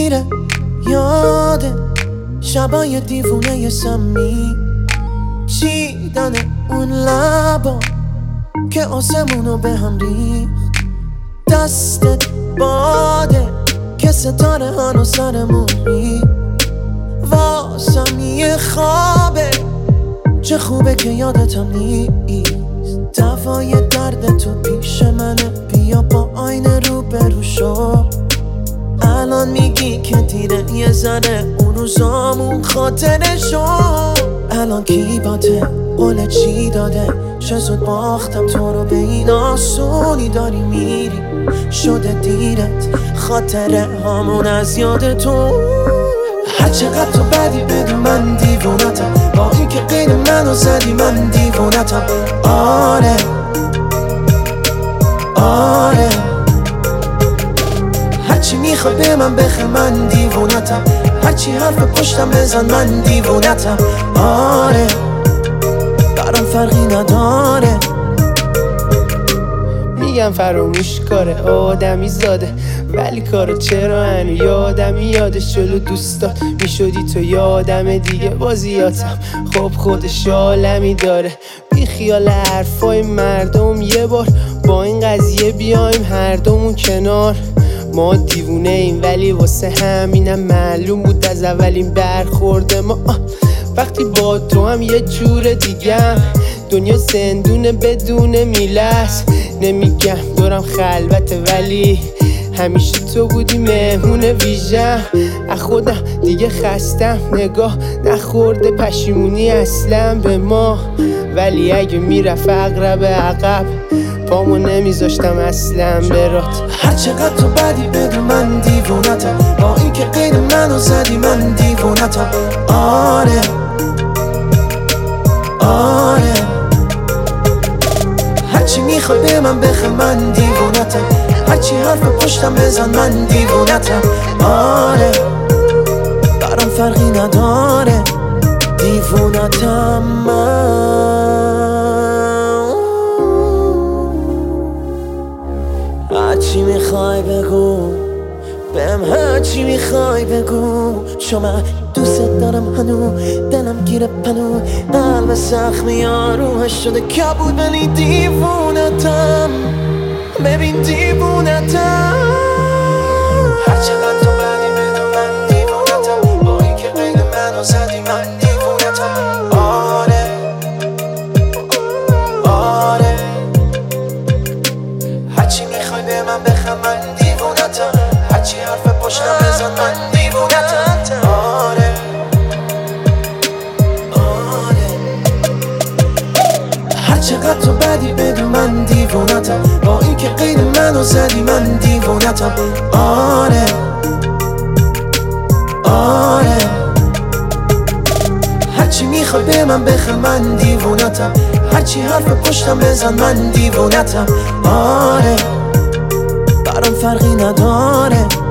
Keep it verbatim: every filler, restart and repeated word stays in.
میره یاده شبای دیوونه سمی چیدن اون لبا که آسمونو به هم ریخت. دستت باده که ستاره هانو سرمون ریخت. واسم یه خوابه چه خوبه که یادتم نیست. دوای درد تو پیش منه بیا با آینه رو برو شو. الان میگی که دیره یه ذره اون روزامون خاطره شو. الان کی باته قول چی داده چه زود باختم تو رو به این آسونی داری میری. شده دیرت خاطره هامون از یاد تو. هر چقدر تو بدی بدون من دیوونتم با این که قید منو زدی من دیوونتم. آره آره هرچی میخوای به من بخه من دیوونتم. هرچی حرف پشتم بزن من دیوونتم. آره برام فرقی نداره. میگم فراموش کاره آدمی زاده ولی کارو چرا هنو یادم یادش جلو دوستات میشدی تو یادم دیگه بازیاتم. خب خودش عالمی داره بی خیال حرفای مردم یه بار با این قضیه بیایم هر دومون کنار. ما دیوونه ایم ولی واسه همینم معلوم بود از اولین برخورد ما. وقتی با تو هم یه جور دیگم دنیا زندونه بدون میلس. نمیگم دورم خلوته ولی همیشه تو بودی مهمون ویژم. از خودم دیگه خستم نگاه نخورده پشیمونی اصلا به ما. ولی اگه میرفت اقرب عقب پامو نمیذاشتم اصلا برات. هر چقدر تو بدی بدون من دیوونتم با این که قید منو زدی من دیوونتم. آره آره هرچی میخوای به من بخه من دیوونتم. هرچی حرف پشتم بزن من دیوونتم. آره برام فرقی نداره دیوونتم من. هرچی میخوای بگو بهم هرچی میخوای بگو چون من دوست دارم هنو دلم گیره پنو. قلب زخمی آرومش شده کبود ولی دیوونتم. ببین دیوونتم. هر چقدر تو بدی بدون من دیوونتم با این که قید منو زدی من دیوونتم. آره آره هرچی میخوای به من بخم من دیوونتم. هرچی حرف پشتم بزن من دیوونتم. آره آره هر چقدر تو بدی بدون من دیوونتم با این که قید منو زدی من دیوونتم. آره آره هرچی میخوای به من بخه من دیوونتم. هرچی حرف پشتم بزن من دیوونتم. آره برام فرقی نداره.